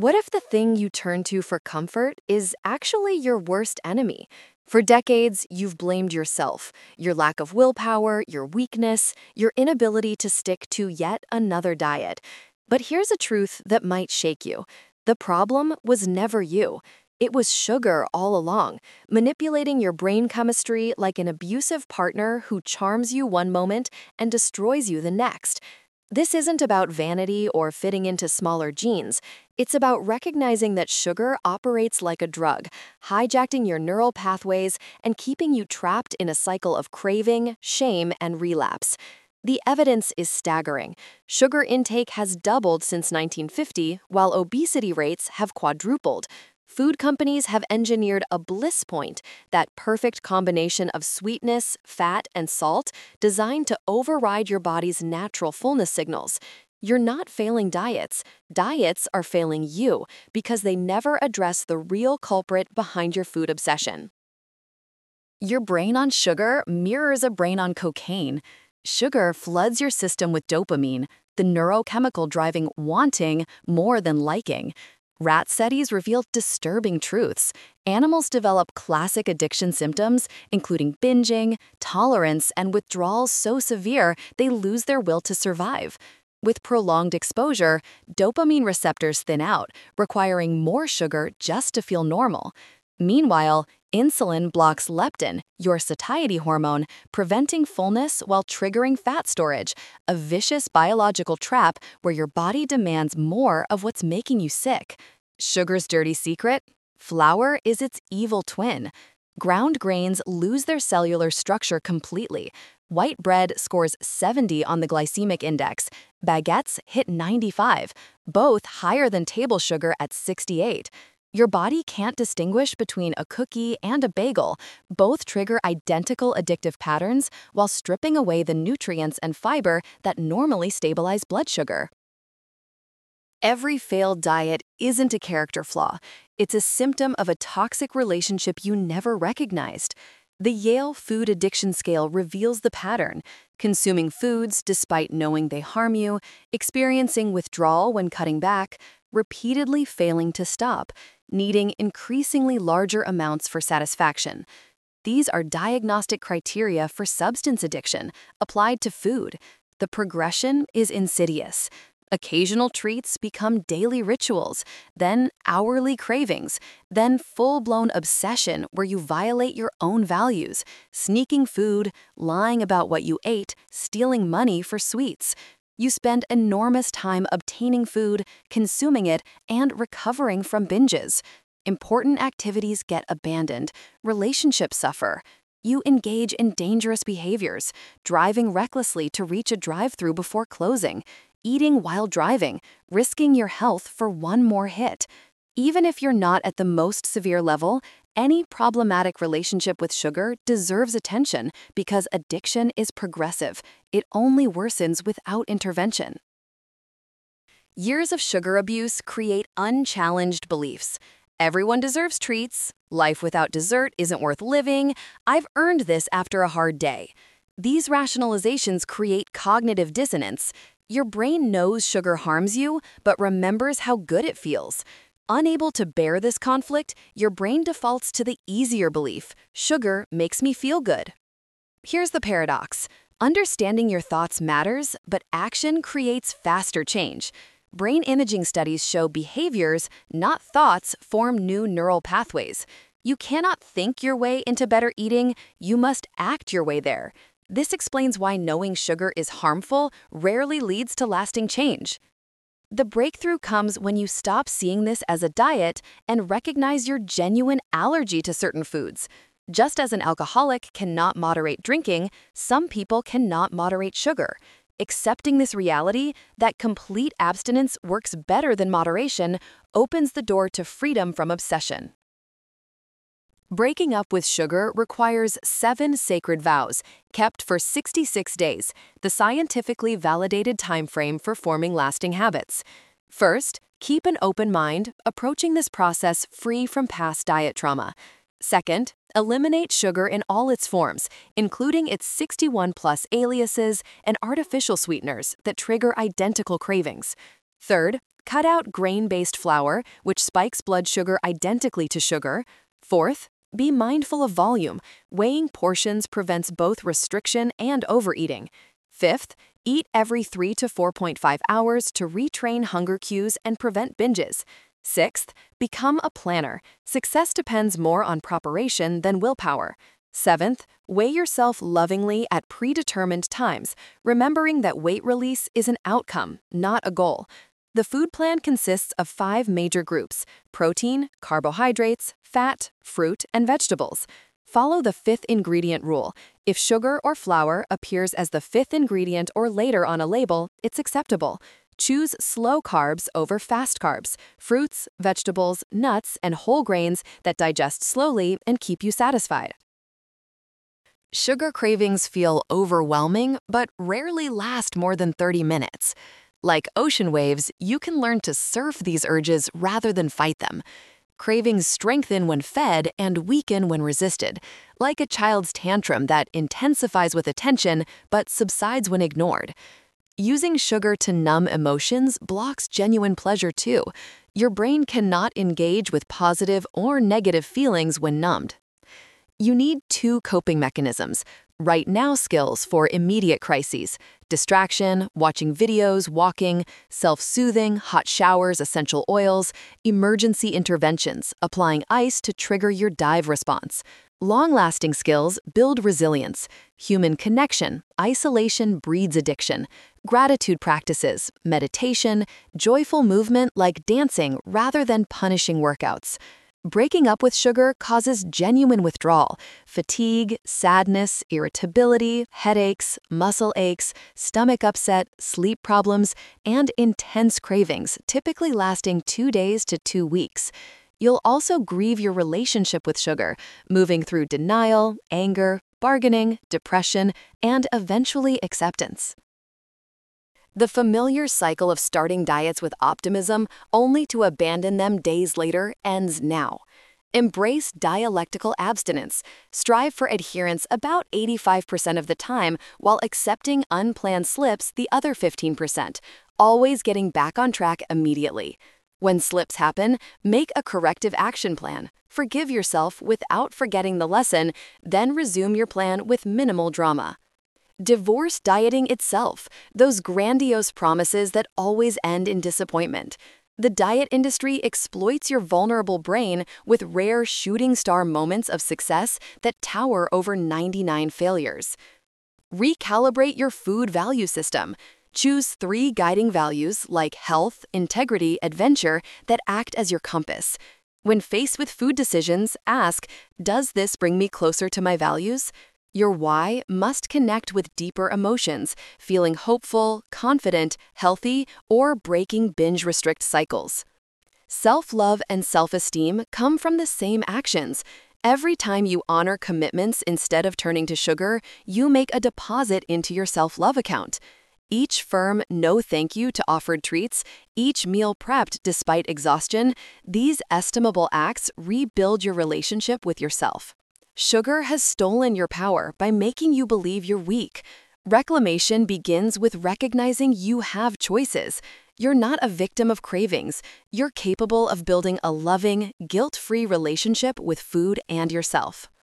What if the thing you turn to for comfort is actually your worst enemy? For decades, you've blamed yourself, your lack of willpower, your weakness, your inability to stick to yet another diet. But here's a truth that might shake you. The problem was never you. It was sugar all along, manipulating your brain chemistry like an abusive partner who charms you one moment and destroys you the next. This isn't about vanity or fitting into smaller jeans. It's about recognizing that sugar operates like a drug, hijacking your neural pathways and keeping you trapped in a cycle of craving, shame, and relapse. The evidence is staggering. Sugar intake has doubled since 1950, while obesity rates have quadrupled. Food companies have engineered a bliss point, that perfect combination of sweetness, fat, and salt, designed to override your body's natural fullness signals. You're not failing diets. Diets are failing you because they never address the real culprit behind your food obsession. Your brain on sugar mirrors a brain on cocaine. Sugar floods your system with dopamine, the neurochemical driving wanting more than liking. Rat studies revealed disturbing truths. Animals develop classic addiction symptoms, including binging, tolerance, and withdrawal so severe they lose their will to survive. With prolonged exposure, dopamine receptors thin out, requiring more sugar just to feel normal. Meanwhile, insulin blocks leptin, your satiety hormone, preventing fullness while triggering fat storage, a vicious biological trap where your body demands more of what's making you sick. Sugar's dirty secret? Flour is its evil twin. Ground grains lose their cellular structure completely. White bread scores 70 on the glycemic index. Baguettes hit 95, both higher than table sugar at 68. Your body can't distinguish between a cookie and a bagel. Both trigger identical addictive patterns while stripping away the nutrients and fiber that normally stabilize blood sugar. Every failed diet isn't a character flaw. It's a symptom of a toxic relationship you never recognized. The Yale Food Addiction Scale reveals the pattern: consuming foods despite knowing they harm you, experiencing withdrawal when cutting back, repeatedly failing to stop, needing increasingly larger amounts for satisfaction. These are diagnostic criteria for substance addiction applied to food. The progression is insidious. Occasional treats become daily rituals, then hourly cravings, then full-blown obsession where you violate your own values, sneaking food, lying about what you ate, stealing money for sweets. You spend enormous time obtaining food, consuming it, and recovering from binges. Important activities get abandoned, relationships suffer. You engage in dangerous behaviors, driving recklessly to reach a drive-thru before closing, eating while driving, risking your health for one more hit. Even if you're not at the most severe level, any problematic relationship with sugar deserves attention because addiction is progressive. It only worsens without intervention. Years of sugar abuse create unchallenged beliefs. Everyone deserves treats. Life without dessert isn't worth living. I've earned this after a hard day. These rationalizations create cognitive dissonance. Your brain knows sugar harms you, but remembers how good it feels. Unable to bear this conflict, your brain defaults to the easier belief: sugar makes me feel good. Here's the paradox. Understanding your thoughts matters, but action creates faster change. Brain imaging studies show behaviors, not thoughts, form new neural pathways. You cannot think your way into better eating, you must act your way there. This explains why knowing sugar is harmful rarely leads to lasting change. The breakthrough comes when you stop seeing this as a diet and recognize your genuine allergy to certain foods. Just as an alcoholic cannot moderate drinking, some people cannot moderate sugar. Accepting this reality, that complete abstinence works better than moderation, opens the door to freedom from obsession. Breaking up with sugar requires 7 sacred vows, kept for 66 days, the scientifically validated time frame for forming lasting habits. First, keep an open mind, approaching this process free from past diet trauma. Second, eliminate sugar in all its forms, including its 61+ aliases and artificial sweeteners that trigger identical cravings. Third, cut out grain-based flour, which spikes blood sugar identically to sugar. Fourth, be mindful of volume. Weighing portions prevents both restriction and overeating. Fifth, eat every 3 to 4.5 hours to retrain hunger cues and prevent binges. Sixth, become a planner. Success depends more on preparation than willpower. Seventh, weigh yourself lovingly at predetermined times, remembering that weight release is an outcome, not a goal. The food plan consists of 5 major groups: protein, carbohydrates, fat, fruit, and vegetables. Follow the 5th ingredient rule. If sugar or flour appears as the 5th ingredient or later on a label, it's acceptable. Choose slow carbs over fast carbs, fruits, vegetables, nuts, and whole grains that digest slowly and keep you satisfied. Sugar cravings feel overwhelming, but rarely last more than 30 minutes. Like ocean waves, you can learn to surf these urges rather than fight them. Cravings strengthen when fed and weaken when resisted, like a child's tantrum that intensifies with attention but subsides when ignored. Using sugar to numb emotions blocks genuine pleasure too. Your brain cannot engage with positive or negative feelings when numbed. You need 2 coping mechanisms: right now skills for immediate crises, distraction, watching videos, walking, self-soothing, hot showers, essential oils, emergency interventions, applying ice to trigger your dive response. Long-lasting skills build resilience, human connection, isolation breeds addiction, gratitude practices, meditation, joyful movement like dancing rather than punishing workouts. Breaking up with sugar causes genuine withdrawal, fatigue, sadness, irritability, headaches, muscle aches, stomach upset, sleep problems, and intense cravings, typically lasting 2 days to 2 weeks. You'll also grieve your relationship with sugar, moving through denial, anger, bargaining, depression, and eventually acceptance. The familiar cycle of starting diets with optimism only to abandon them days later ends now. Embrace dialectical abstinence. Strive for adherence about 85% of the time while accepting unplanned slips the other 15%, always getting back on track immediately. When slips happen, make a corrective action plan. Forgive yourself without forgetting the lesson, then resume your plan with minimal drama. Divorce dieting itself, those grandiose promises that always end in disappointment. The diet industry exploits your vulnerable brain with rare shooting star moments of success that tower over 99 failures. Recalibrate your food value system. Choose 3 guiding values like health, integrity, adventure that act as your compass. When faced with food decisions, ask, does this bring me closer to my values? Your why must connect with deeper emotions, feeling hopeful, confident, healthy, or breaking binge-restrict cycles. Self-love and self-esteem come from the same actions. Every time you honor commitments instead of turning to sugar, you make a deposit into your self-love account. Each firm no thank you to offered treats, each meal prepped despite exhaustion, these estimable acts rebuild your relationship with yourself. Sugar has stolen your power by making you believe you're weak. Reclamation begins with recognizing you have choices. You're not a victim of cravings. You're capable of building a loving, guilt-free relationship with food and yourself.